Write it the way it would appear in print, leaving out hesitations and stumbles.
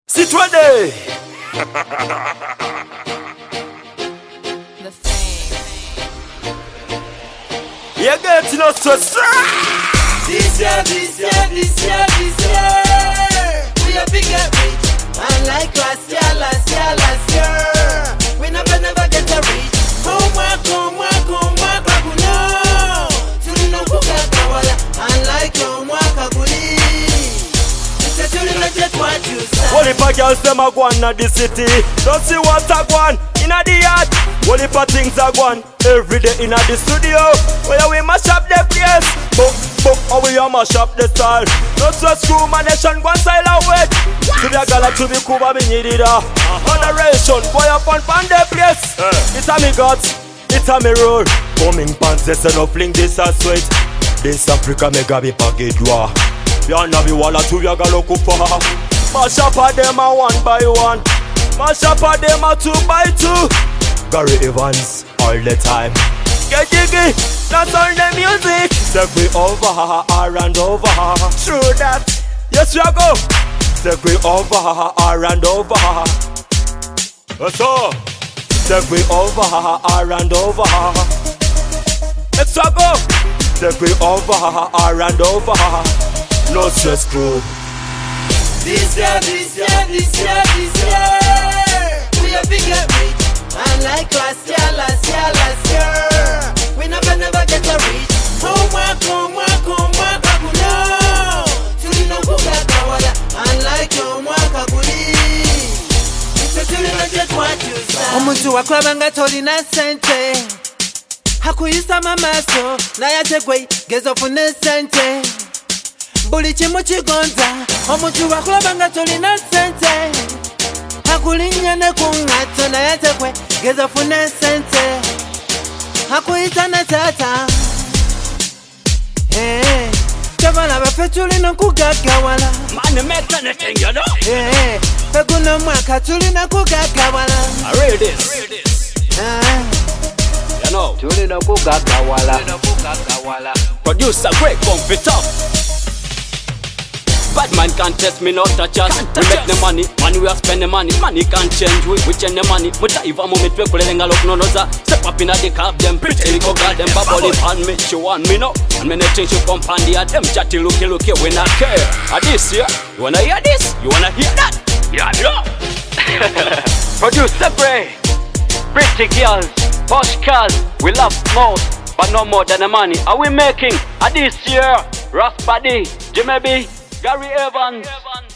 Citoyen. The fame. You get no stress. This year, we are big and rich. Unlike last year. We never get a reach. Kakuno. Tulino kukakawala. Unlike your mwakakuli. It's a tulino jet what you say. What if a girls them a go on in the city? Don't see what a go on in the yard. What if a things a go on every day in the studio? Where we mash up the place. How we a mash up the style. Not so screw my nation go style away. To the gala to the Cuba me need it Moderation, boy up on the place. It's a me guts, it's a me roll. Coming pants, they say no fling this a sweat. This Africa me gabi package war. Yana be walla two ya galo kufa. Mash up a them a one by one. Mash up a them a two by two. Gary Evans all the time. Get jiggy, that's all the music. Take me over and over. True that, yes we go. Take me over and over. What's up? Take me over and over. Let's go. Take me over and over. No stress crew. This year, we are big and rich. Unlike last year. We never get a reach. Kakuno. Tulino kukakawala. Unlike your mwakakuli. It's a tulino jet what you say. Omuntu wakwabanga tolina sente. Hakuyisa mamaso. Naye ate gwe geza ofune sente. Buli kimu kigonza. Omuntu wakulabanga tolina sente. Hakulinya ne kungato naye ate gwe geza ofune sente. Hakuyita ne tata. Tabala baffe tulina kugagawala. Man, make anything, you know. Guno mwaka tulina kugagawala. I read this. You know. Tulina kugagawala. Producer Greg bump it up. Bad man can't test me, not touch us. We make the money we are spend the money. Money can't change, we change the money. Muta iva moment we kulenga look no noza. Step up in the cab, them pretty little god, them bubble pan me, she want me no. And when they change you come pandy at them chatty looky, we not care. At this year, you wanna hear this? You wanna hear that? Yeah, no. Producer Grey, pretty girls, posh cars, we love most, but no more than the money. Are we making? At this year, Ross Paddy, Jimmy B, Gary Evans.